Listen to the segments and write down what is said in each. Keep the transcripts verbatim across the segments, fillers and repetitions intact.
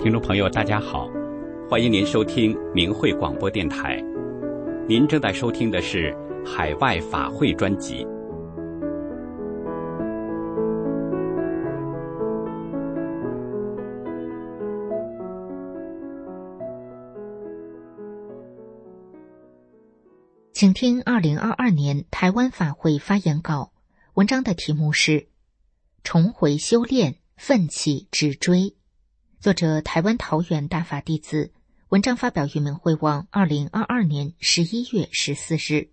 听众朋友大家好，欢迎您收听明慧广播电台。您正在收听的是海外法会专辑。 请听二零二二年台湾法会发言稿，文章的题目是重回修炼，奋起直追，作者台湾桃园大法弟子，文章发表于明慧网二零二二年十一月十四日。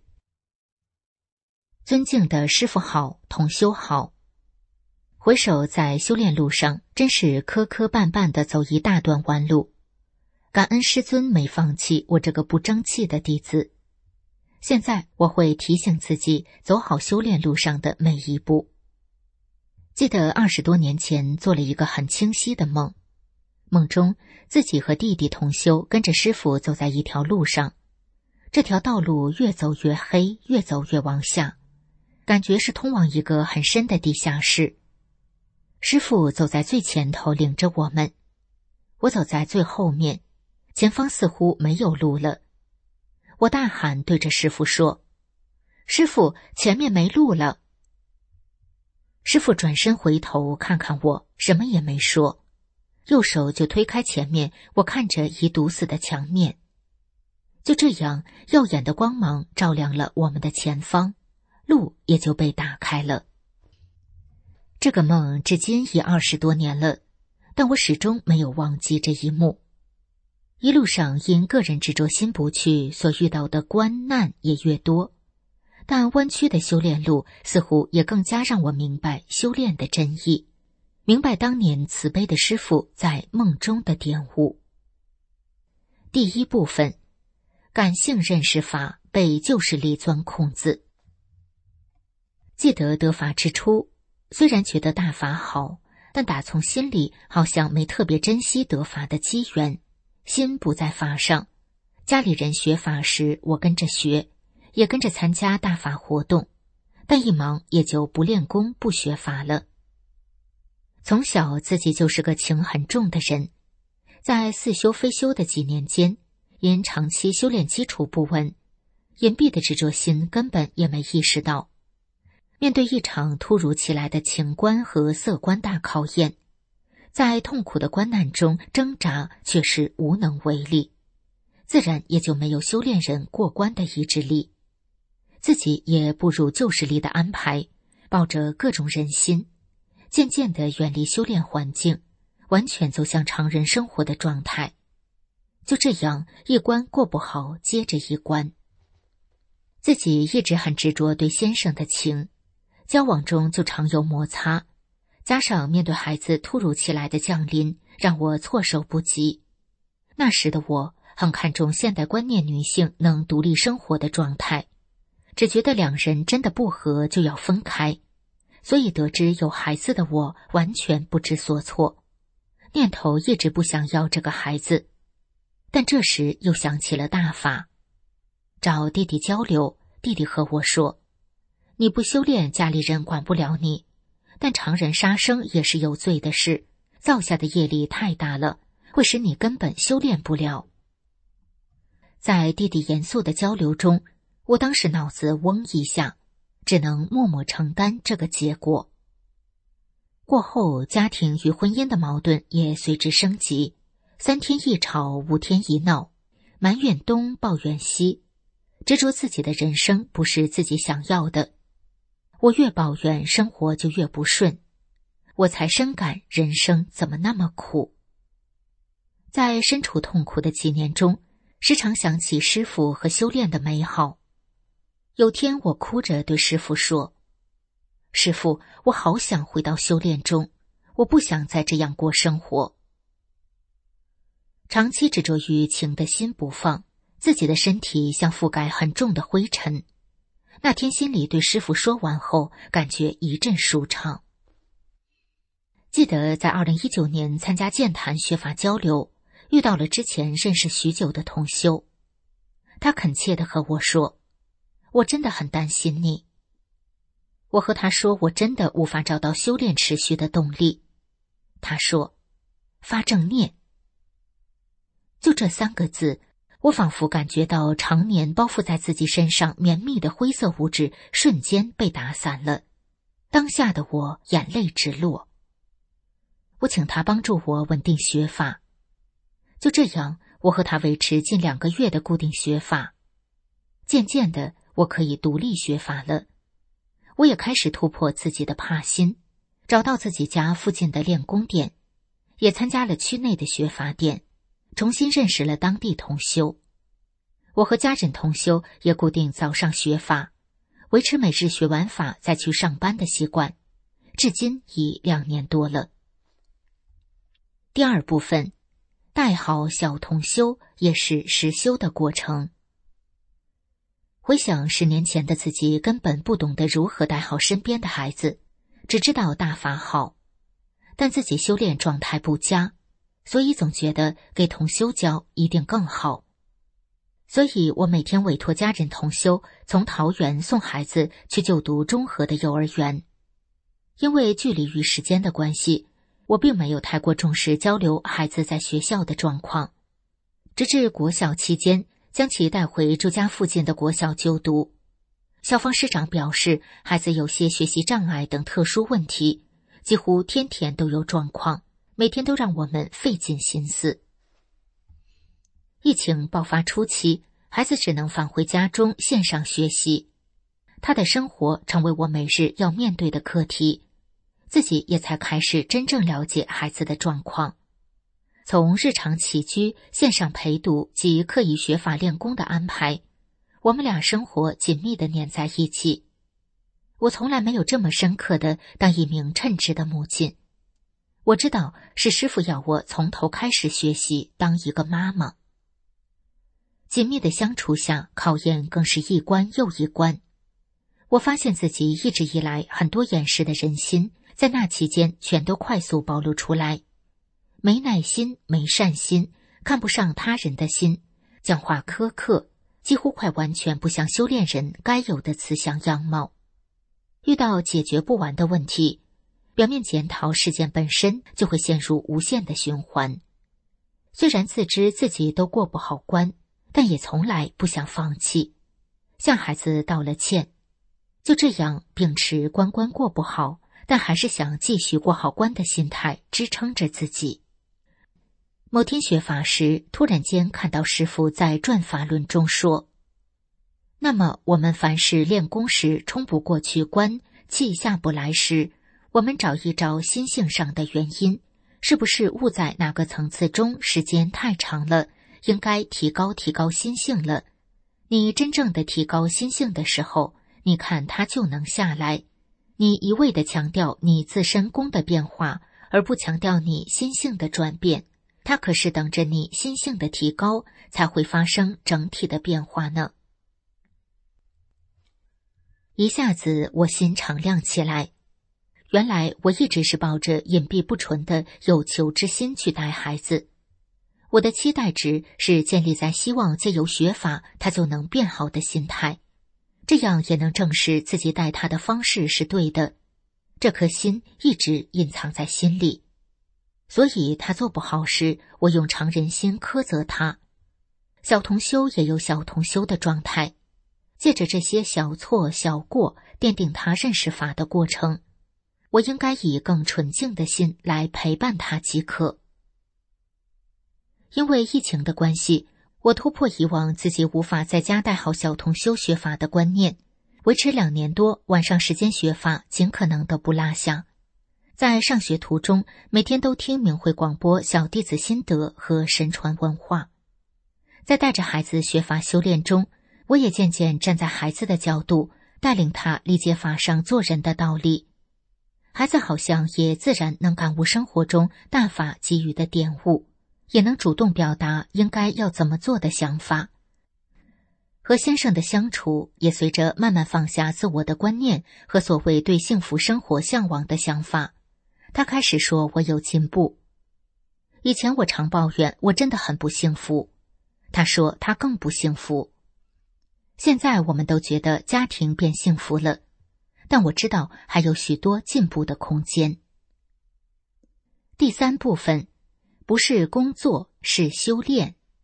尊敬的师父好，同修好。回首在修炼路上，真是磕磕绊绊地走一大段弯路，感恩师尊没放弃我这个不争气的弟子。现在我会提醒自己走好修炼路上的每一步。记得二十多年前做了一个很清晰的梦，梦中自己和弟弟同修跟着师父走在一条路上，这条道路越走越黑，越走越往下，感觉是通往一个很深的地下室。师父走在最前头领着我们，我走在最后面，前方似乎没有路了。我大喊对着师父说：师父，前面没路了。师父转身回头看看我，什么也没说，右手就推开前面我看着已堵死的墙面。就这样，耀眼的光芒照亮了我们的前方，路也就被打开了。这个梦至今已二十多年了，但我始终没有忘记这一幕。一路上因个人执着心不去，所遇到的关难也越多，但弯曲的修炼路似乎也更加让我明白修炼的真意，明白当年慈悲的师父在梦中的点悟。第一部分，感性认识法被旧势力钻空子。记得得法之初，虽然觉得大法好，但打从心里好像没特别珍惜得法的机缘，心不在法上。家里人学法时，我跟着学，也跟着参加大法活动，但一忙也就不练功不学法了。从小自己就是个情很重的人，在似修非修的几年间，因长期修炼基础不稳，隐蔽的执着心根本也没意识到。面对一场突如其来的情关和色关大考验，在痛苦的关难中挣扎却是无能为力，自然也就没有修炼人过关的意志力。自己也不如旧势力的安排，抱着各种人心，渐渐地远离修炼环境，完全走向常人生活的状态。就这样一关过不好接着一关。自己一直很执着对先生的情，交往中就常有摩擦，加上面对孩子突如其来的降临，让我措手不及。那时的我很看重现代观念女性能独立生活的状态，只觉得两人真的不合就要分开，所以得知有孩子的我完全不知所措，念头一直不想要这个孩子。但这时又想起了大法，找弟弟交流，弟弟和我说：你不修炼，家里人管不了你，但常人杀生也是有罪的事，造下的业力太大了，会使你根本修炼不了。在弟弟严肃的交流中，我当时脑子嗡一下，只能默默承担这个结果。过后家庭与婚姻的矛盾也随之升级，三天一吵，五天一闹，埋怨东抱怨西，执着自己的人生不是自己想要的。我越抱怨，生活就越不顺，我才深感人生怎么那么苦。在身处痛苦的几年中，时常想起师父和修炼的美好。有天我哭着对师父说：师父，我好想回到修炼中，我不想再这样过生活。长期执着于情的心不放，自己的身体像覆盖很重的灰尘。那天心里对师父说完后，感觉一阵舒畅。记得在二零一九年参加健谈学法交流，遇到了之前认识许久的同修，他恳切地和我说：我真的很担心你。我和他说我真的无法找到修炼持续的动力。他说：发正念。 就这三个字，我仿佛感觉到常年包覆在自己身上绵密的灰色物质瞬间被打散了。当下的我眼泪直落。我请他帮助我稳定学法。就这样，我和他维持近两个月的固定学法。渐渐的，我可以独立学法了。我也开始突破自己的怕心，找到自己家附近的练功店，也参加了区内的学法店，重新认识了当地同修。我和家人同修也固定早上学法，维持每日学完法再去上班的习惯，至今已两年多了。第二部分，带好小同修也是实修的过程。回想十年前的自己，根本不懂得如何带好身边的孩子，只知道大法好，但自己修炼状态不佳，所以总觉得给同修教一定更好。所以我每天委托家人同修从桃园送孩子去就读中和的幼儿园。因为距离与时间的关系，我并没有太过重视交流孩子在学校的状况，直至国小期间将其带回住家附近的国小就读。校方师长表示，孩子有些学习障碍等特殊问题，几乎天天都有状况，每天都让我们费尽心思。疫情爆发初期，孩子只能返回家中线上学习，他的生活成为我每日要面对的课题，自己也才开始真正了解孩子的状况。从日常起居、线上陪读及课余学法练功的安排，我们俩生活紧密地粘在一起。我从来没有这么深刻地当一名称职的母亲。我知道是师父要我从头开始学习当一个妈妈。紧密的相处下，考验更是一关又一关。我发现自己一直以来很多掩饰的人心，在那期间全都快速暴露出来。没耐心、没善心、看不上他人的心，讲话苛刻，几乎快完全不像修炼人该有的慈祥样貌。遇到解决不完的问题，表面检讨事件本身，就会陷入无限的循环。虽然自知自己都过不好关，但也从来不想放弃，向孩子道了歉。就这样秉持关关过不好，但还是想继续过好关的心态支撑着自己。某天学法时，突然间看到师父在《转法论》中说，那么我们凡是练功时冲不过去关，气下不来时，我们找一找心性上的原因，是不是悟在哪个层次中时间太长了，应该提高提高心性了。你真正的提高心性的时候，你看它就能下来。你一味地强调你自身功的变化，而不强调你心性的转变，它可是等着你心性的提高，才会发生整体的变化呢。一下子我心敞亮起来，原来我一直是抱着隐蔽不纯的有求之心去带孩子。我的期待值是建立在希望借由学法他就能变好的心态，这样也能证实自己带他的方式是对的。这颗心一直隐藏在心里，所以他做不好时，我用常人心苛责他。小同修也有小同修的状态，借着这些小错小过奠定他认识法的过程，我应该以更纯净的心来陪伴他即可。因为疫情的关系，我突破以往自己无法在家带好小同修学法的观念，维持两年多晚上时间学法，尽可能的不落下。在上学途中，每天都听明慧广播小弟子心得和神传文化。在带着孩子学法修炼中，我也渐渐站在孩子的角度，带领他理解法上做人的道理。孩子好像也自然能感悟生活中大法给予的点悟，也能主动表达应该要怎么做的想法。和先生的相处也随着慢慢放下自我的观念和所谓对幸福生活向往的想法，他开始说我有进步。以前我常抱怨我真的很不幸福，他说他更不幸福。现在我们都觉得家庭变幸福了，但我知道还有许多进步的空间。第三部分，不是工作，是修炼。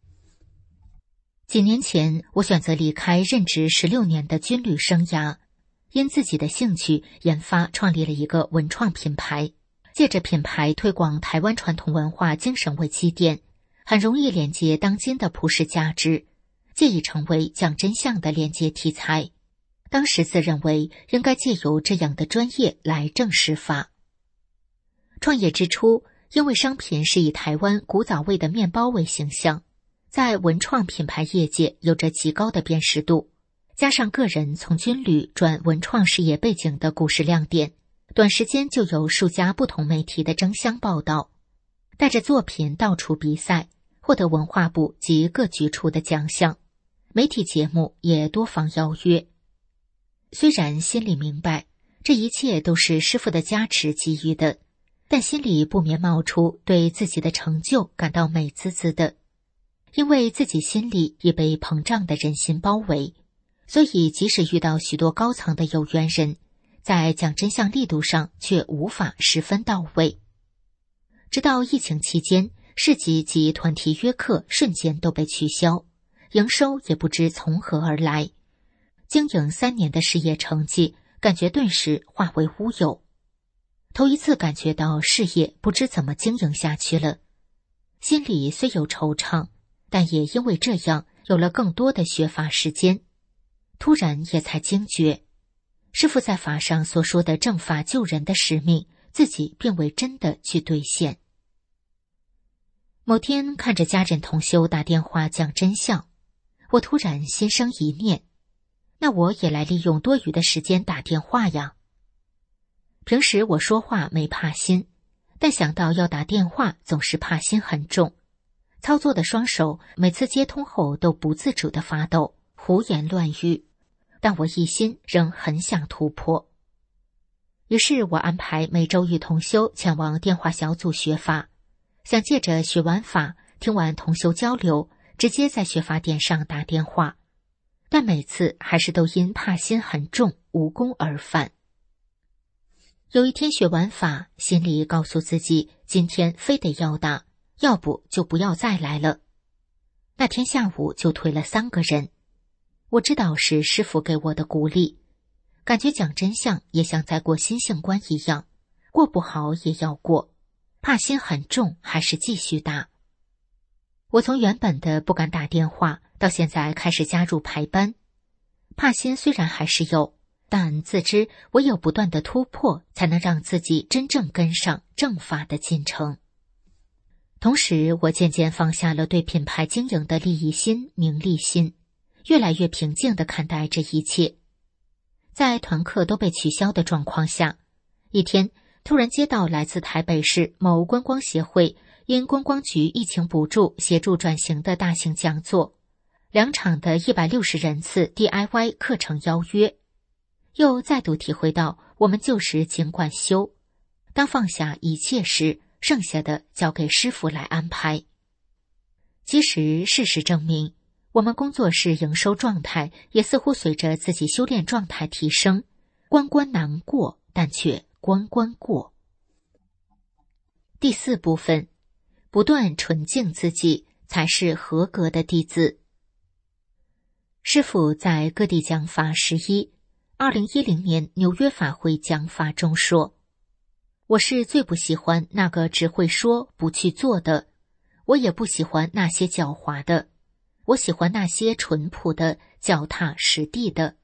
几年前，我选择离开任职十六年的军旅生涯，因自己的兴趣研发创立了一个文创品牌，借着品牌推广台湾传统文化精神为起点，很容易连接当今的普世价值，借以成为讲真相的连接题材。当时自认为应该借由这样的专业来正视法。创业之初，因为商品是以台湾古早味的面包为形象，在文创品牌业界有着极高的辨识度，加上个人从军旅转文创事业背景的故事亮点，短时间就有数家不同媒体的争相报道，带着作品到处比赛，获得文化部及各局处的奖项，媒体节目也多方邀约。虽然心里明白这一切都是师父的加持给予的，但心里不免冒出对自己的成就感到美滋滋的。因为自己心里已被膨胀的人心包围，所以即使遇到许多高层的有缘人，在讲真相力度上却无法十分到位。直到疫情期间，市集及团体约课瞬间都被取消，营收也不知从何而来。经营三年的事业成绩，感觉顿时化为乌有。头一次感觉到事业不知怎么经营下去了，心里虽有惆怅，但也因为这样有了更多的学法时间。突然也才惊觉，师父在法上所说的正法救人的使命，自己并未真的去兑现。某天看着家人同修打电话讲真相，我突然心生一念，那我也来利用多余的时间打电话呀。平时我说话没怕心，但想到要打电话总是怕心很重，操作的双手每次接通后都不自主地发抖，胡言乱语，但我一心仍很想突破。于是我安排每周与同修前往电话小组学法，想借着学完法，听完同修交流，直接在学法点上打电话，但每次还是都因怕心很重，无功而返。有一天学完法，心里告诉自己，今天非得要打，要不就不要再来了。那天下午就推了三个人，我知道是师父给我的鼓励，感觉讲真相也像在过心性关一样，过不好也要过，怕心很重，还是继续打。我从原本的不敢打电话，到现在开始加入排班，怕心虽然还是有，但自知唯有不断的突破，才能让自己真正跟上正法的进程。同时，我渐渐放下了对品牌经营的利益心、名利心，越来越平静地看待这一切。在团课都被取消的状况下，一天突然接到来自台北市某观光协会因观光局疫情补助协助转型的大型讲座，两场的一百六十人次 D I Y 课程邀约，又再度体会到我们旧时尽管修，当放下一切时，剩下的交给师父来安排。其实事实证明，我们工作室营收状态也似乎随着自己修炼状态提升，关关难过，但却关关过。第四部分，不断纯净自己，才是合格的弟子。师父在各地讲法十一，二零一零年纽约法会讲法中说，我是最不喜欢那个只会说不去做的，我也不喜欢那些狡猾的，我喜欢那些淳朴的、脚踏实地的。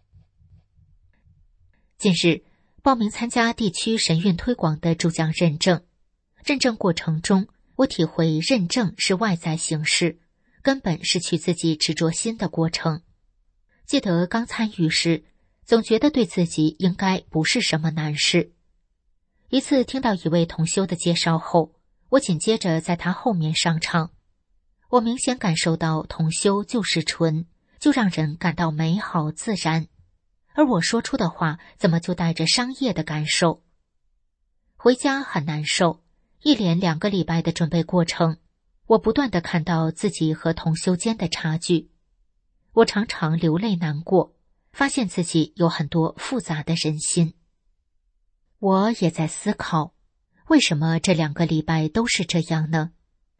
近日报名参加地区神韵推广的主讲认证，认证过程中，我体会认证是外在形式，根本失去自己执着心的过程。记得刚参与时，总觉得对自己应该不是什么难事。一次听到一位同修的介绍后，我紧接着在他后面上场。我明显感受到同修就是纯，就让人感到美好自然，而我说出的话怎么就带着商业的感受。回家很难受，一连两个礼拜的准备过程，我不断地看到自己和同修间的差距。我常常流泪难过，发现自己有很多复杂的人心。我也在思考，为什么这两个礼拜都是这样呢？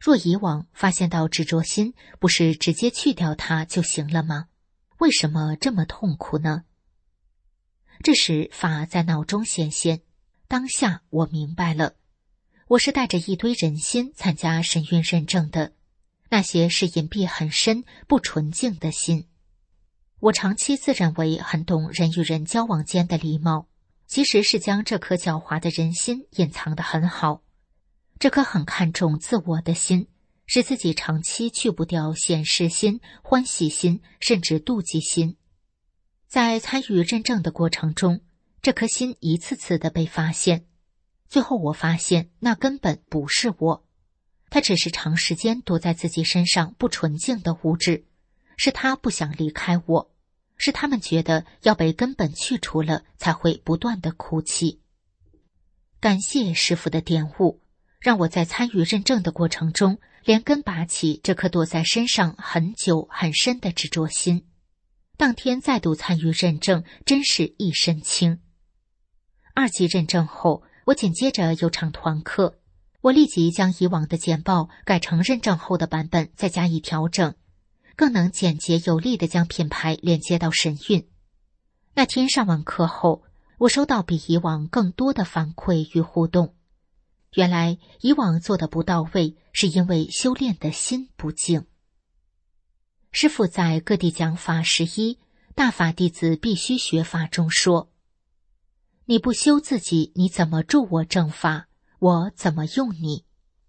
若以往发现到执着心，不是直接去掉它就行了吗？为什么这么痛苦呢？这时法在脑中显现，当下我明白了，我是带着一堆人心参加神韵认证的，那些是隐蔽很深、不纯净的心。我长期自认为很懂人与人交往间的礼貌，其实是将这颗狡猾的人心隐藏得很好。这颗很看重自我的心，使自己长期去不掉显示心、欢喜心，甚至妒忌心。在参与认证的过程中，这颗心一次次的被发现，最后我发现那根本不是我，它只是长时间躲在自己身上不纯净的物质，是他不想离开我，是他们觉得要被根本去除了，才会不断的哭泣。感谢师父的点悟，让我在参与认证的过程中，连根拔起这颗躲在身上很久很深的执着心。当天再度参与认证，真是一身轻。二级认证后，我紧接着有场团课，我立即将以往的简报改成认证后的版本，再加以调整，更能简洁有力地将品牌连接到神韵。那天上完课后，我收到比以往更多的反馈与互动。原来以往做的不到位，是因为修炼的心不静。师父在各地讲法十一大法弟子必须学法中说，你不修自己，你怎么助我正法？我怎么用你？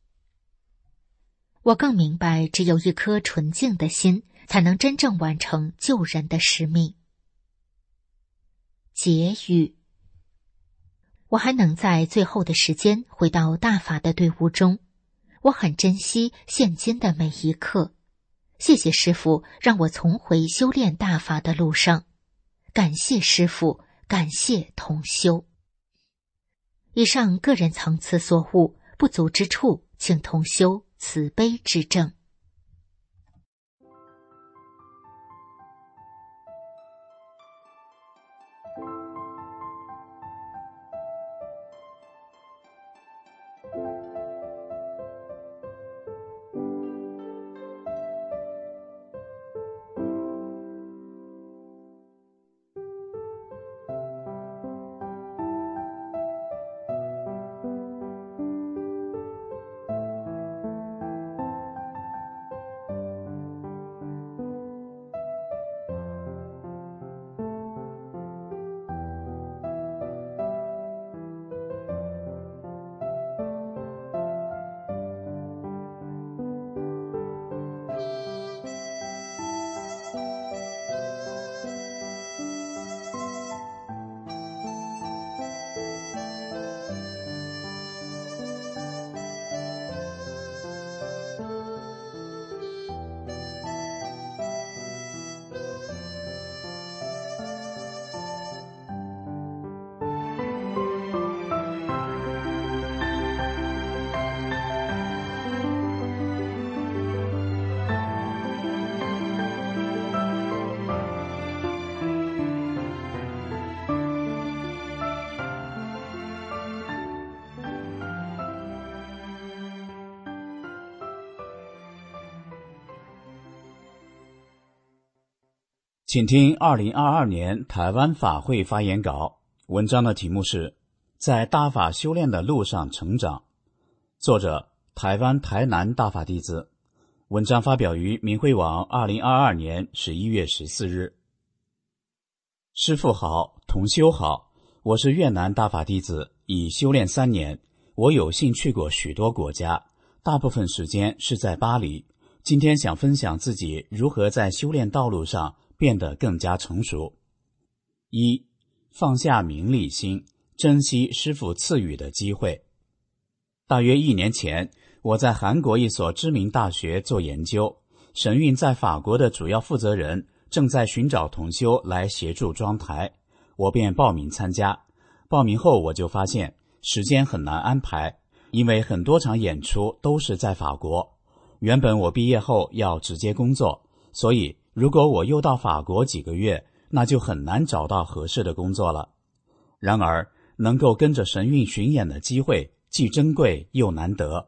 我更明白，只有一颗纯净的心，才能真正完成救人的使命。结语：我还能在最后的时间回到大法的队伍中，我很珍惜现今的每一刻。谢谢师父，让我重回修炼大法的路上。感谢师父，感谢同修。以上个人层次所悟，不足之处，请同修慈悲指正。 请听二零二二年台湾法会发言稿，文章的题目是在大法修炼的路上成长，作者台湾台南大法弟子，文章发表于明慧网二零二二年十一月十四日。师父好，同修好，我是越南大法弟子，已修炼三年，我有幸去过许多国家，大部分时间是在巴黎。今天想分享自己如何在修炼道路上变得更加成熟。一、放下名利心，珍惜师父赐予的机会。大约一年前，我在韩国一所知名大学做研究，神韵在法国的主要负责人正在寻找同修来协助装台，我便报名参加。报名后我就发现时间很难安排，因为很多场演出都是在法国。原本我毕业后要直接工作，所以如果我又到法国几个月，那就很难找到合适的工作了。然而能够跟着神韵巡演的机会既珍贵又难得，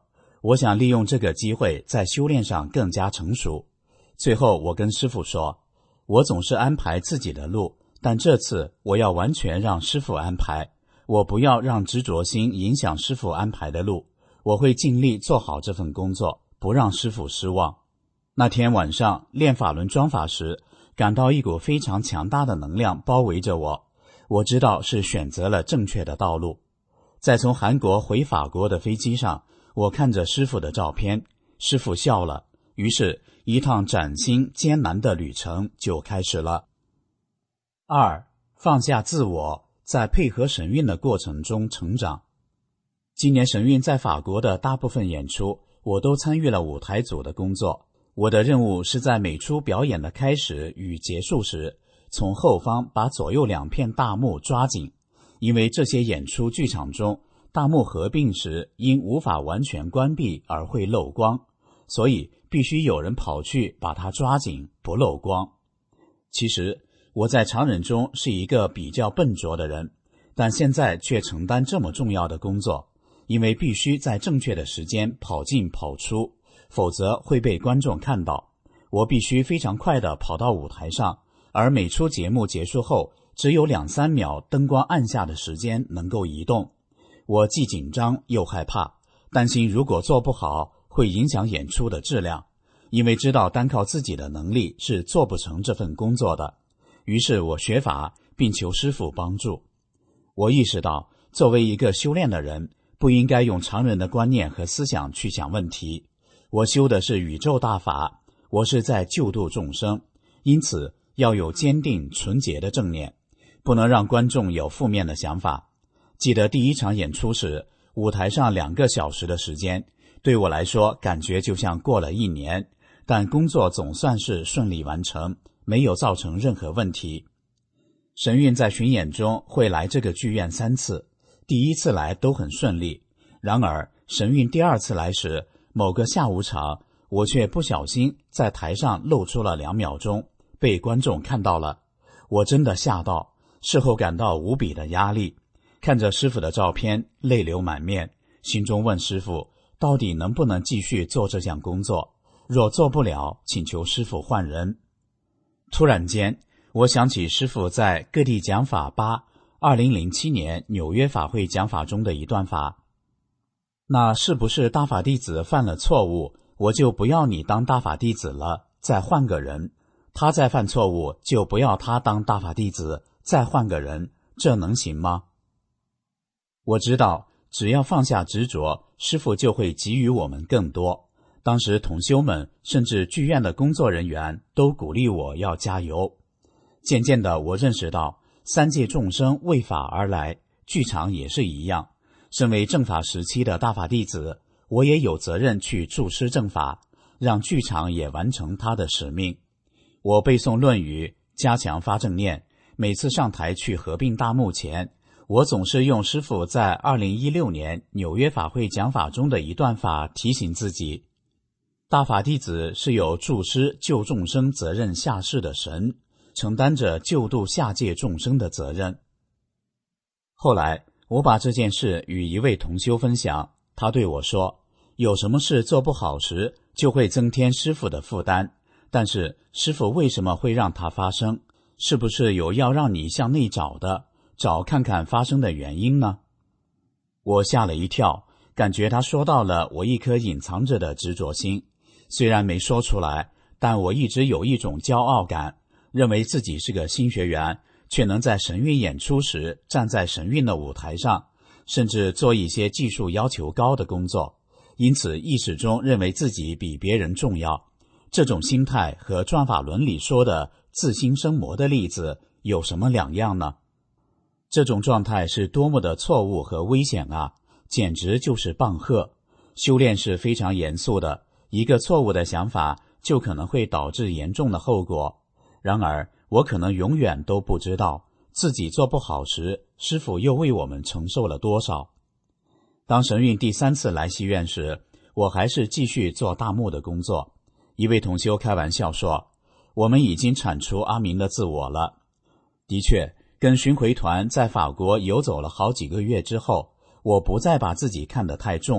我想利用这个机会在修炼上更加成熟。最后我跟师父说，我总是安排自己的路，但这次我要完全让师父安排，我不要让执着心影响师父安排的路，我会尽力做好这份工作，不让师父失望。那天晚上练法轮装法时，感到一股非常强大的能量包围着我，我知道是选择了正确的道路。在从韩国回法国的飞机上，我看着师父的照片，师父笑了，于是一趟崭新艰难的旅程就开始了。二，放下自我，在配合神韵的过程中成长。今年神韵在法国的大部分演出，我都参与了舞台组的工作。我的任务是在每出表演的开始与结束时，从后方把左右两片大幕抓紧，因为这些演出剧场中大幕合并时因无法完全关闭而会漏光，所以必须有人跑去把它抓紧，不漏光。其实我在常人中是一个比较笨拙的人，但现在却承担这么重要的工作，因为必须在正确的时间跑进跑出，否则会被观众看到。我必须非常快地跑到舞台上，而每出节目结束后只有两三秒灯光暗下的时间能够移动。我既紧张又害怕，担心如果做不好会影响演出的质量，因为知道单靠自己的能力是做不成这份工作的。于是我学法并求师父帮助。我意识到作为一个修炼的人，不应该用常人的观念和思想去想问题。我修的是宇宙大法，我是在救度众生，因此要有坚定纯洁的正念，不能让观众有负面的想法。记得第一场演出时，舞台上两个小时的时间，对我来说感觉就像过了一年，但工作总算是顺利完成，没有造成任何问题。神韵在巡演中会来这个剧院三次，第一次来都很顺利，然而神韵第二次来时，某个下午场，我却不小心在台上露出了两秒钟，被观众看到了。我真的吓到，事后感到无比的压力，看着师父的照片，泪流满面，心中问师父，到底能不能继续做这项工作？若做不了，请求师父换人。突然间，我想起师父在各地讲法八二零零七年纽约法会讲法中的一段法。那是不是大法弟子犯了错误，我就不要你当大法弟子了，再换个人？他再犯错误，就不要他当大法弟子，再换个人，这能行吗？我知道，只要放下执着，师父就会给予我们更多。当时同修们甚至剧院的工作人员都鼓励我要加油。渐渐的，我认识到三界众生为法而来，剧场也是一样。身为正法时期的大法弟子，我也有责任去助师正法，让剧场也完成它的使命。我背诵论语，加强发正念，每次上台去合并大幕前，我总是用师父在二零一六年纽约法会讲法中的一段法提醒自己，大法弟子是有助师救众生责任下世的神，承担着救度下界众生的责任。后来我把这件事与一位同修分享，他对我说，有什么事做不好时，就会增添师父的负担，但是师父为什么会让它发生？是不是有要让你向内找的，找看看发生的原因呢？我吓了一跳，感觉他说到了我一颗隐藏着的执着心，虽然没说出来，但我一直有一种骄傲感，认为自己是个新学员，却能在神韵演出时站在神韵的舞台上，甚至做一些技术要求高的工作，因此意识中认为自己比别人重要。这种心态和转法轮里说的自心生魔的例子有什么两样呢？这种状态是多么的错误和危险啊，简直就是棒喝。修炼是非常严肃的，一个错误的想法就可能会导致严重的后果。然而我可能永远都不知道自己做不好时，师父又为我们承受了多少。当神韵第三次来西院时，我还是继续做大幕的工作。一位同修开玩笑说，我们已经铲除阿明的自我了。的确，跟巡回团在法国游走了好几个月之后，我不再把自己看得太重，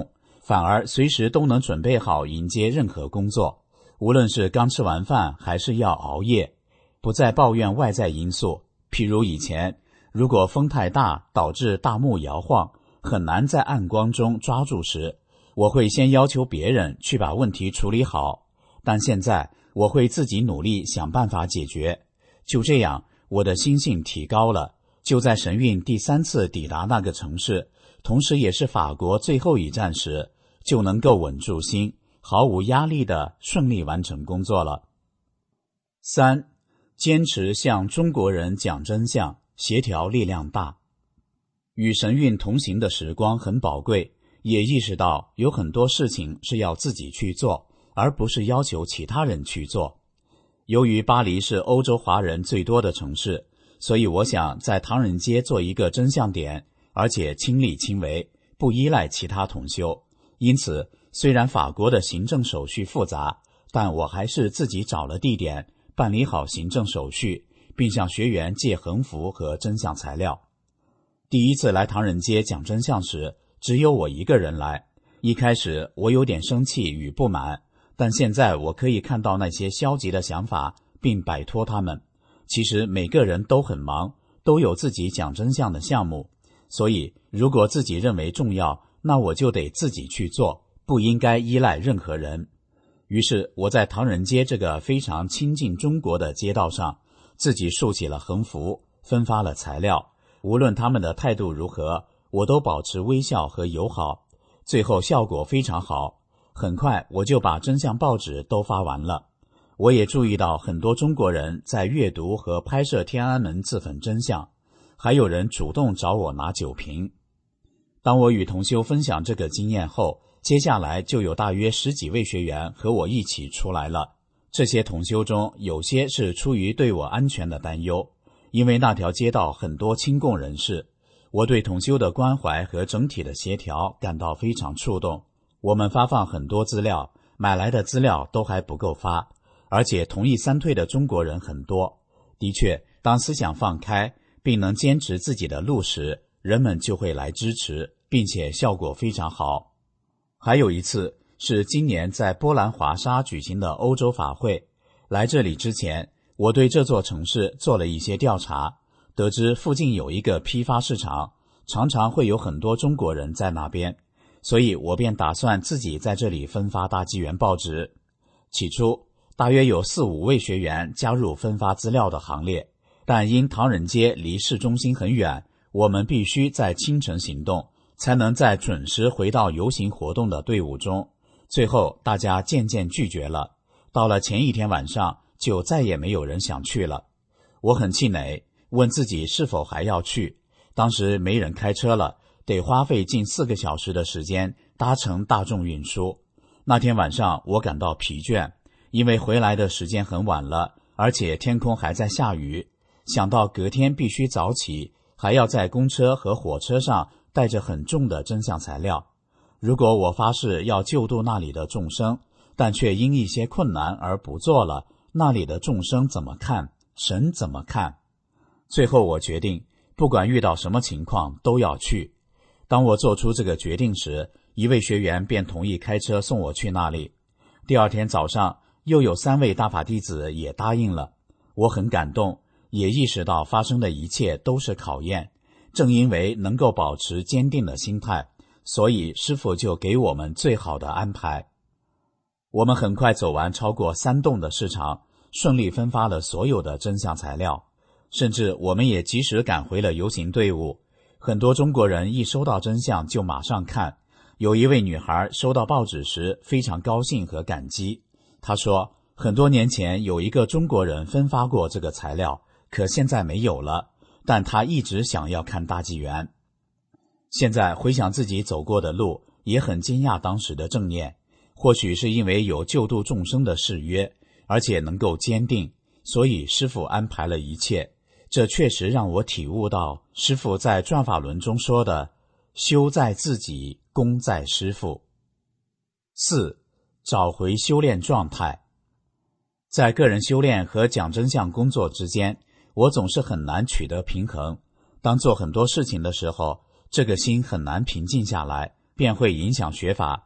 反而随时都能准备好迎接任何工作，无论是刚吃完饭还是要熬夜，不再抱怨外在因素。譬如以前，如果风太大导致大木摇晃，很难在暗光中抓住时，我会先要求别人去把问题处理好，但现在我会自己努力想办法解决。就这样，我的心性提高了，就在神韵第三次抵达那个城市，同时也是法国最后一站时，就能够稳住心，毫无压力地顺利完成工作了。三，坚持向中国人讲真相，协调力量大。与神韵同行的时光很宝贵，也意识到有很多事情是要自己去做，而不是要求其他人去做。由于巴黎是欧洲华人最多的城市，所以我想在唐人街做一个真相点，而且亲力亲为，不依赖其他同修。因此，虽然法国的行政手续复杂，但我还是自己找了地点，办理好行政手续，并向学员借横幅和真相材料。第一次来唐人街讲真相时，只有我一个人来。一开始我有点生气与不满，但现在我可以看到那些消极的想法，并摆脱他们。其实每个人都很忙，都有自己讲真相的项目，所以如果自己认为重要，那我就得自己去做，不应该依赖任何人。于是我在唐人街这个非常亲近中国的街道上，自己竖起了横幅，分发了材料。无论他们的态度如何，我都保持微笑和友好，最后效果非常好。很快我就把真相报纸都发完了。我也注意到很多中国人在阅读和拍摄天安门自焚真相，还有人主动找我拿酒瓶。当我与同修分享这个经验后，接下来就有大约十几位学员和我一起出来了。这些同修中，有些是出于对我安全的担忧，因为那条街道很多亲共人士，我对同修的关怀和整体的协调感到非常触动。我们发放很多资料，买来的资料都还不够发，而且同意三退的中国人很多。的确，当思想放开，并能坚持自己的路时，人们就会来支持，并且效果非常好。还有一次是今年在波兰华沙举行的欧洲法会，来这里之前，我对这座城市做了一些调查，得知附近有一个批发市场，常常会有很多中国人在那边，所以我便打算自己在这里分发大纪元报纸。起初大约有四五位学员加入分发资料的行列，但因唐人街离市中心很远，我们必须在清晨行动，才能在准时回到游行活动的队伍中。最后大家渐渐拒绝了，到了前一天晚上就再也没有人想去了。我很气馁，问自己是否还要去。当时没人开车了，得花费近四个小时的时间搭乘大众运输。那天晚上我感到疲倦，因为回来的时间很晚了，而且天空还在下雨。想到隔天必须早起，还要在公车和火车上带着很重的真相材料。如果我发誓要救度那里的众生，但却因一些困难而不做了，那里的众生怎么看？神怎么看？最后我决定，不管遇到什么情况都要去。当我做出这个决定时，一位学员便同意开车送我去那里。第二天早上，又有三位大法弟子也答应了。我很感动，也意识到发生的一切都是考验。正因为能够保持坚定的心态，所以师父就给我们最好的安排。我们很快走完超过三栋的市场，顺利分发了所有的真相材料，甚至我们也及时赶回了游行队伍。很多中国人一收到真相就马上看。有一位女孩收到报纸时非常高兴和感激，她说很多年前有一个中国人分发过这个材料，可现在没有了，但她一直想要看大纪元。现在回想自己走过的路，也很惊讶当时的正念，或许是因为有救度众生的誓约，而且能够坚定，所以师父安排了一切。这确实让我体悟到师父在转法轮中说的修在自己，功在师父。四，找回修炼状态。在个人修炼和讲真相工作之间，我总是很难取得平衡。当做很多事情的时候，这个心很难平静下来，便会影响学法。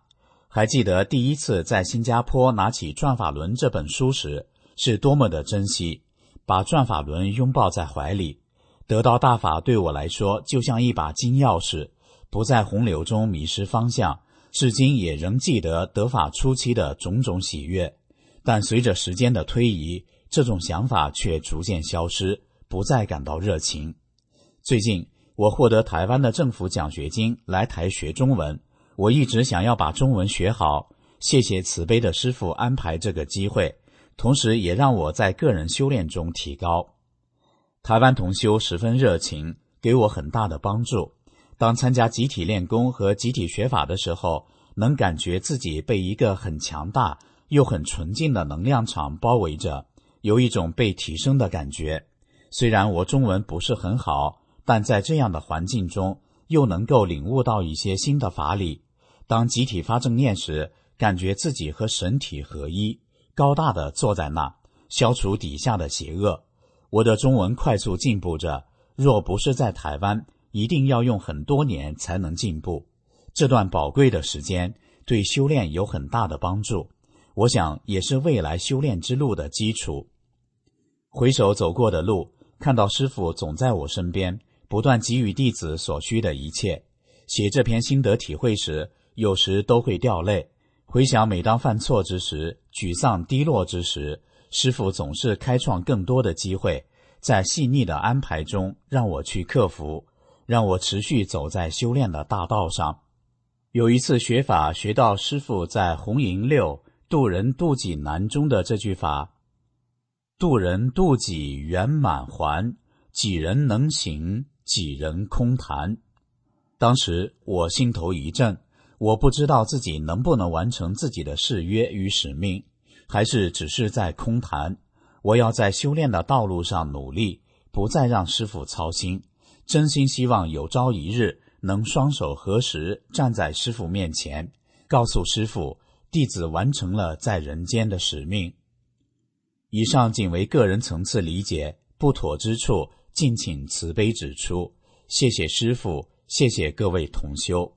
还记得第一次在新加坡拿起《转法轮》这本书时，是多么的珍惜，把《转法轮》拥抱在怀里。得到大法对我来说就像一把金钥匙，不在洪流中迷失方向，至今也仍记得得法初期的种种喜悦。但随着时间的推移，这种想法却逐渐消失，不再感到热情。最近我获得台湾的政府奖学金来台学中文，我一直想要把中文学好，谢谢慈悲的师父安排这个机会，同时也让我在个人修炼中提高。台湾同修十分热情，给我很大的帮助。当参加集体练功和集体学法的时候，能感觉自己被一个很强大又很纯净的能量场包围着，有一种被提升的感觉。虽然我中文不是很好，但在这样的环境中又能够领悟到一些新的法理。当集体发正念时，感觉自己和神体合一，高大的坐在那，消除底下的邪恶。我的中文快速进步着，若不是在台湾，一定要用很多年才能进步。这段宝贵的时间对修炼有很大的帮助，我想也是未来修炼之路的基础。回首走过的路，看到师父总在我身边，不断给予弟子所需的一切。写这篇心得体会时，有时都会掉泪。回想每当犯错之时，沮丧低落之时，师父总是开创更多的机会，在细腻的安排中让我去克服，让我持续走在修炼的大道上。有一次学法学到师父在红营六渡人渡己难中的这句法，渡人渡己圆满还，己人能行，己人空谈。当时我心头一震，我不知道自己能不能完成自己的誓约与使命，还是只是在空谈。我要在修炼的道路上努力，不再让师父操心，真心希望有朝一日能双手合十站在师父面前，告诉师父弟子完成了在人间的使命。以上仅为个人层次理解，不妥之处敬请慈悲指出。谢谢师父，谢谢各位同修。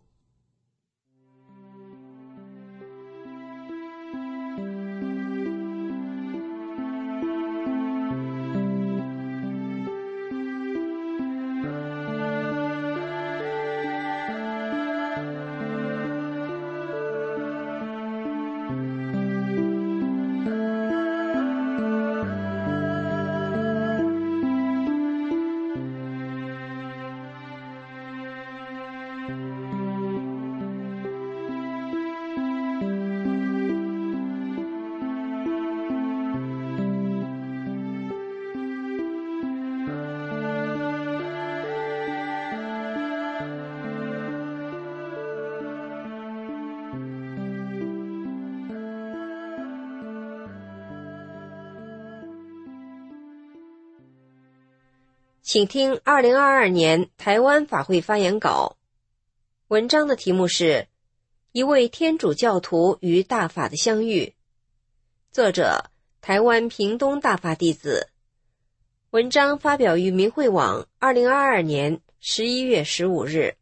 请听二零二二年台湾法会发言稿。文章的题目是一位天主教徒与大法的相遇，作者台湾屏东大法弟子。文章发表于明慧网二零二二年十一月十五日。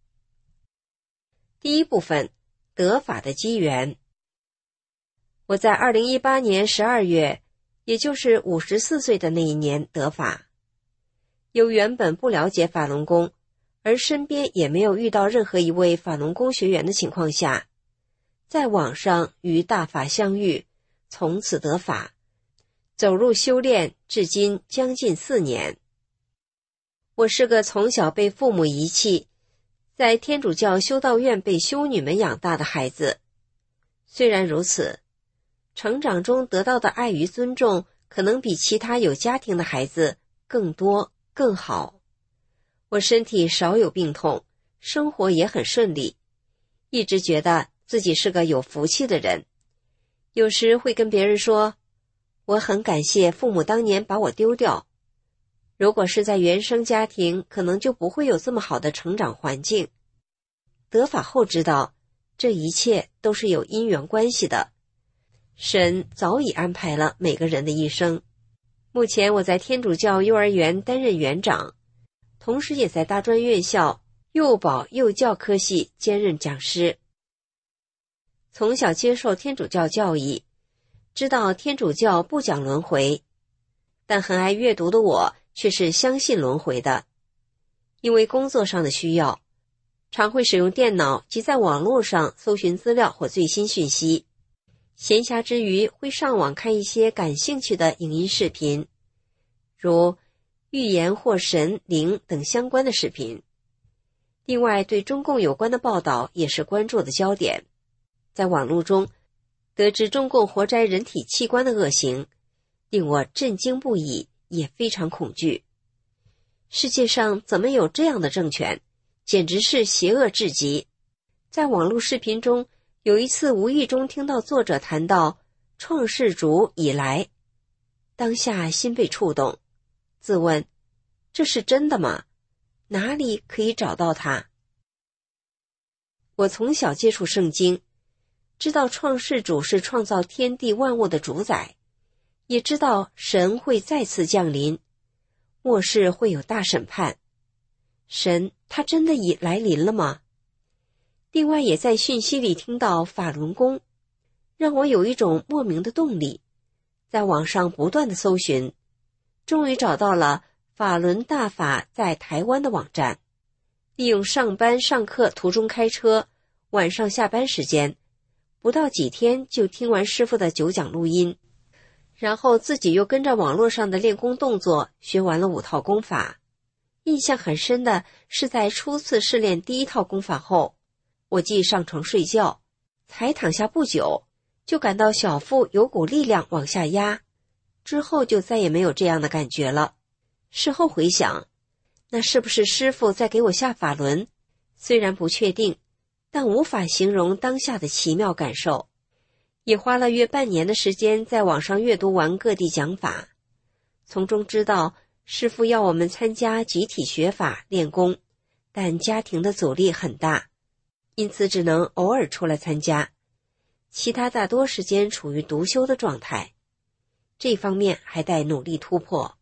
第一部分，得法的机缘。我在二零一八年十二月，也就是五十四岁的那一年得法。由原本不了解法轮功，而身边也没有遇到任何一位法轮功学员的情况下，在网上与大法相遇，从此得法，走入修炼，至今将近四年。我是个从小被父母遗弃，在天主教修道院被修女们养大的孩子。虽然如此，成长中得到的爱与尊重可能比其他有家庭的孩子更多更好。我身体少有病痛，生活也很顺利，一直觉得自己是个有福气的人。有时会跟别人说，我很感谢父母当年把我丢掉，如果是在原生家庭，可能就不会有这么好的成长环境。得法后知道，这一切都是有因缘关系的，神早已安排了每个人的一生。目前我在天主教幼儿园担任园长，同时也在大专院校幼保幼教科系兼任讲师。 从小接受天主教教义，知道天主教不讲轮回，但很爱阅读的我却是相信轮回的。因为工作上的需要，常会使用电脑及在网络上搜寻资料或最新讯息。闲暇之余会上网看一些感兴趣的影音视频，如预言或神灵等相关的视频。另外，对中共有关的报道也是关注的焦点。在网络中得知中共活摘人体器官的恶行，令我震惊不已，也非常恐惧。世界上怎么有这样的政权，简直是邪恶至极。在网络视频中，有一次无意中听到作者谈到创世主以来，当下心被触动，自问这是真的吗？哪里可以找到它？我从小接触圣经，知道创世主是创造天地万物的主宰，也知道神会再次降临，末世会有大审判。神他真的已来临了吗？另外也在讯息里听到法轮功，让我有一种莫名的动力，在网上不断的搜寻，终于找到了法轮大法在台湾的网站。利用上班上课途中开车，晚上下班时间，不到几天就听完师傅的九讲录音，然后自己又跟着网络上的练功动作学完了五套功法。印象很深的是在初次试练第一套功法后，我既上床睡觉，才躺下不久，就感到小腹有股力量往下压，之后就再也没有这样的感觉了。事后回想，那是不是师父在给我下法轮？虽然不确定，但无法形容当下的奇妙感受。也花了约半年的时间在网上阅读完各地讲法，从中知道师父要我们参加集体学法练功，但家庭的阻力很大，因此只能偶尔出来参加，其他大多时间处于独修的状态，这方面还待努力突破。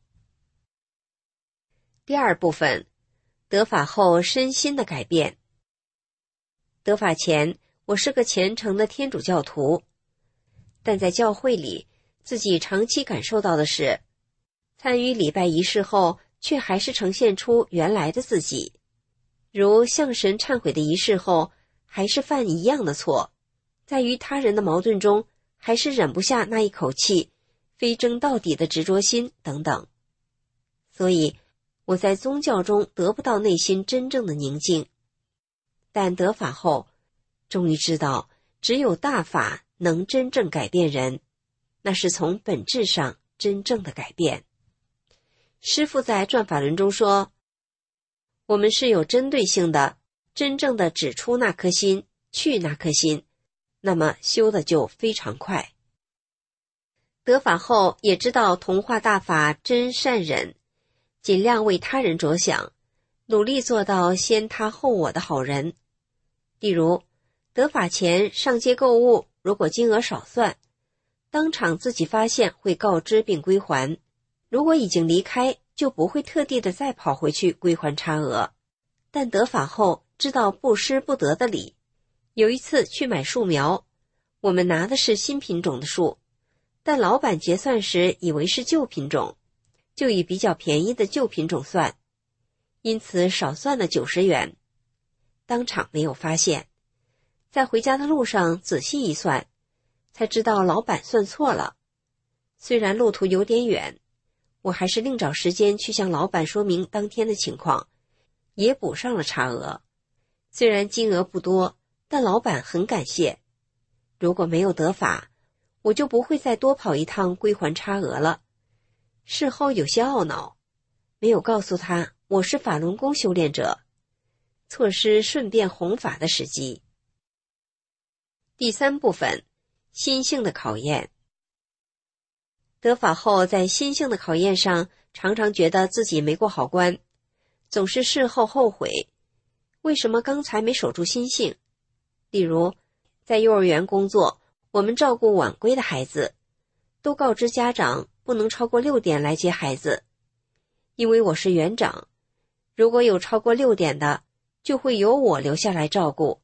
第二部分，得法后身心的改变。得法前，我是个虔诚的天主教徒，但在教会里，自己长期感受到的是，参与礼拜仪式后，却还是呈现出原来的自己。如向神忏悔的仪式后，还是犯一样的错，在与他人的矛盾中，还是忍不下那一口气，非争到底的执着心等等。所以，我在宗教中得不到内心真正的宁静。但得法后，终于知道，只有大法能真正改变人，那是从本质上真正的改变。师父在转法轮中说，我们是有针对性的，真正的指出那颗心，去那颗心，那么修的就非常快。得法后也知道同化大法真善忍，尽量为他人着想，努力做到先他后我的好人。例如，得法前上街购物，如果金额少算，当场自己发现会告知并归还，如果已经离开，就不会特地的再跑回去归还差额。但得法后知道不失不得的理。有一次去买树苗，我们拿的是新品种的树，但老板结算时以为是旧品种，就以比较便宜的旧品种算，因此少算了九十元。当场没有发现，在回家的路上仔细一算，才知道老板算错了。虽然路途有点远，我还是另找时间去向老板说明当天的情况，也补上了差额。虽然金额不多，但老板很感谢。如果没有得法，我就不会再多跑一趟归还差额了。事后有些懊恼，没有告诉他我是法轮功修炼者，错失顺便弘法的时机。第三部分，心性的考验。得法后，在心性的考验上，常常觉得自己没过好关，总是事后后悔，为什么刚才没守住心性？例如，在幼儿园工作，我们照顾晚归的孩子，都告知家长不能超过六点来接孩子，因为我是园长，如果有超过六点的，就会由我留下来照顾，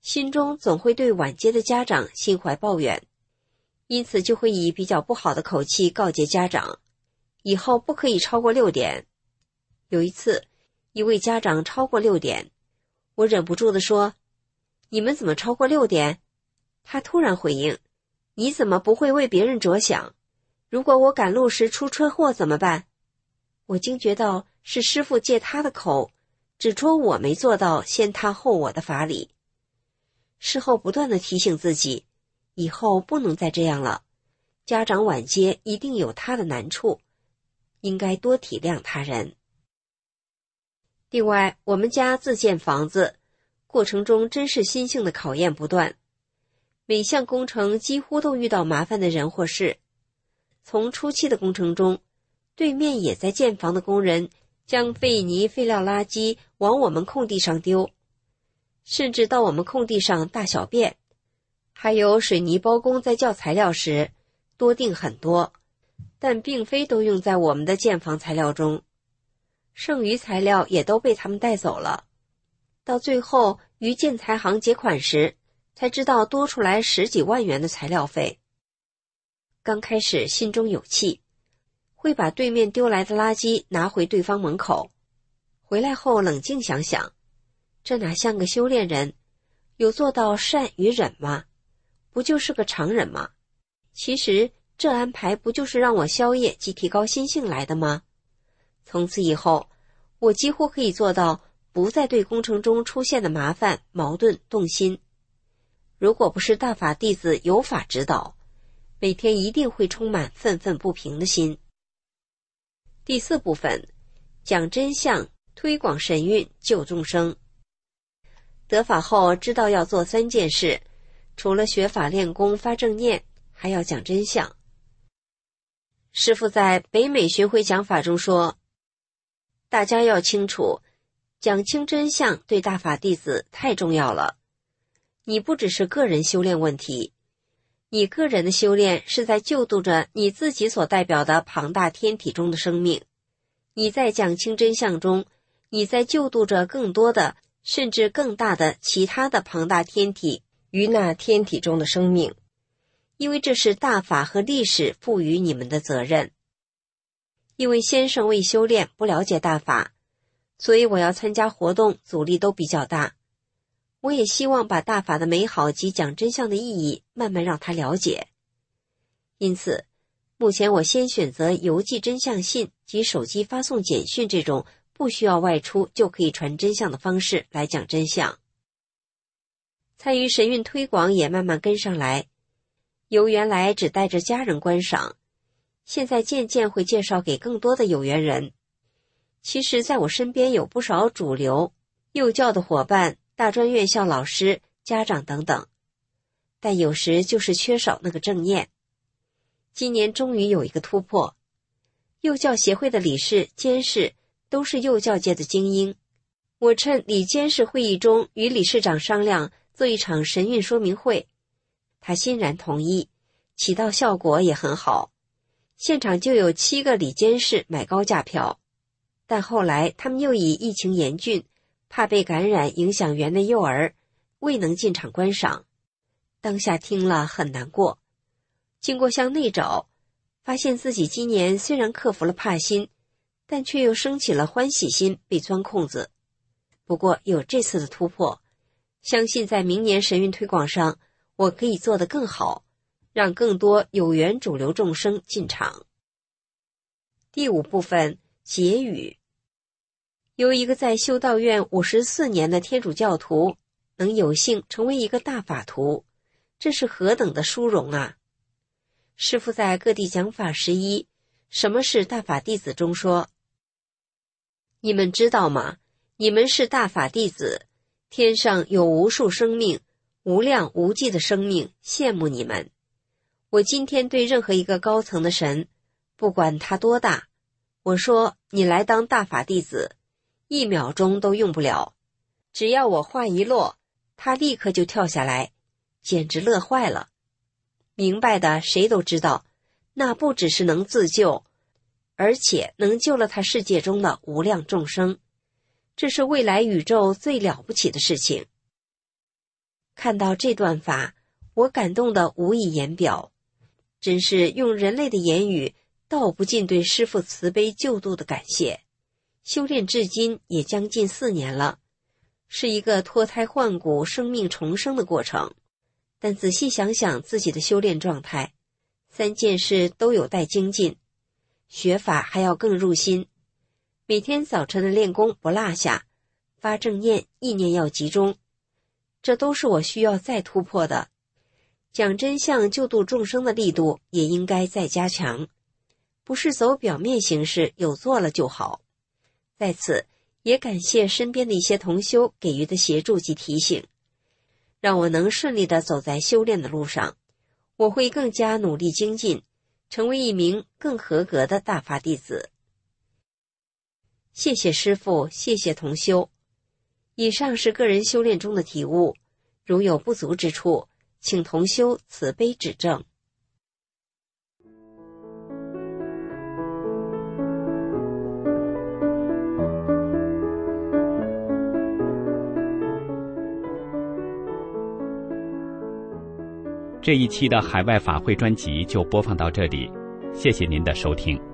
心中总会对晚接的家长心怀抱怨，因此就会以比较不好的口气告诫家长，以后不可以超过六点。有一次，一位家长超过六点，我忍不住地说：“你们怎么超过六点？”他突然回应：“你怎么不会为别人着想？如果我赶路时出车祸怎么办？”我惊觉到是师父借他的口，指出我没做到先他后我的法理。事后不断地提醒自己，以后不能再这样了，家长晚接一定有他的难处，应该多体谅他人。另外，我们家自建房子过程中真是心性的考验不断，每项工程几乎都遇到麻烦的人或事。从初期的工程中，对面也在建房的工人将废泥废料垃圾往我们空地上丢，甚至到我们空地上大小便，还有水泥包工在叫材料时多订很多，但并非都用在我们的建房材料中，剩余材料也都被他们带走了。到最后于建材行结款时才知道多出来十几万元的材料费。刚开始心中有气，会把对面丢来的垃圾拿回对方门口，回来后冷静想想，这哪像个修炼人，有做到善与忍吗？不就是个常人吗？其实这安排不就是让我宵夜及提高心性来的吗？从此以后，我几乎可以做到不再对工程中出现的麻烦、矛盾动心。如果不是大法弟子有法指导，每天一定会充满愤愤不平的心。第四部分，讲真相，推广神韵，救众生。得法后知道要做三件事，除了学法练功发正念，还要讲真相。师父在北美巡回讲法中说，大家要清楚，讲清真相对大法弟子太重要了。你不只是个人修炼问题，你个人的修炼是在救度着你自己所代表的庞大天体中的生命。你在讲清真相中，你在救度着更多的甚至更大的其他的庞大天体与那天体中的生命，因为这是大法和历史赋予你们的责任。因为先生未修炼不了解大法，所以我要参加活动阻力都比较大。我也希望把大法的美好及讲真相的意义慢慢让他了解。因此，目前我先选择邮寄真相信及手机发送简讯这种不需要外出就可以传真相的方式来讲真相。参与神韵推广也慢慢跟上来，由原来只带着家人观赏，现在渐渐会介绍给更多的有缘人。其实在我身边有不少主流幼教的伙伴、大专院校老师、家长等等，但有时就是缺少那个正念。今年终于有一个突破，幼教协会的理事、监事都是幼教界的精英。我趁理监事会议中与理事长商量做一场神韵说明会，他欣然同意，起到效果也很好。现场就有七个理监事买高价票，但后来他们又以疫情严峻，怕被感染影响园内幼儿，未能进场观赏。当下听了很难过，经过向内找，发现自己今年虽然克服了怕心，但却又升起了欢喜心，被钻空子。不过有这次的突破，相信在明年神韵推广上，我可以做得更好，让更多有缘主流众生进场。第五部分，结语。由一个在修道院五十四年的天主教徒，能有幸成为一个大法徒，这是何等的殊荣啊！师父在各地讲法十一，什么是大法弟子中说，你们知道吗？你们是大法弟子，天上有无数生命，无量无际的生命，羡慕你们。我今天对任何一个高层的神，不管他多大，我说你来当大法弟子，一秒钟都用不了，只要我话一落，他立刻就跳下来，简直乐坏了。明白的谁都知道，那不只是能自救，而且能救了他世界中的无量众生，这是未来宇宙最了不起的事情。 看到这段法，我感动得无以言表，真是用人类的言语道不尽对师父慈悲救度的感谢。修炼至今也将近四年了，是一个脱胎换骨、生命重生的过程。但仔细想想自己的修炼状态，三件事都有待精进，学法还要更入心，每天早晨的练功不落下，发正念，意念要集中，这都是我需要再突破的。讲真相救度众生的力度也应该再加强，不是走表面形式，有做了就好。在此也感谢身边的一些同修给予的协助及提醒，让我能顺利地走在修炼的路上。我会更加努力精进，成为一名更合格的大法弟子。谢谢师父，谢谢同修。以上是个人修炼中的体悟，如有不足之处，请同修慈悲指正。 这一期的海外法会专辑就播放到这里，谢谢您的收听。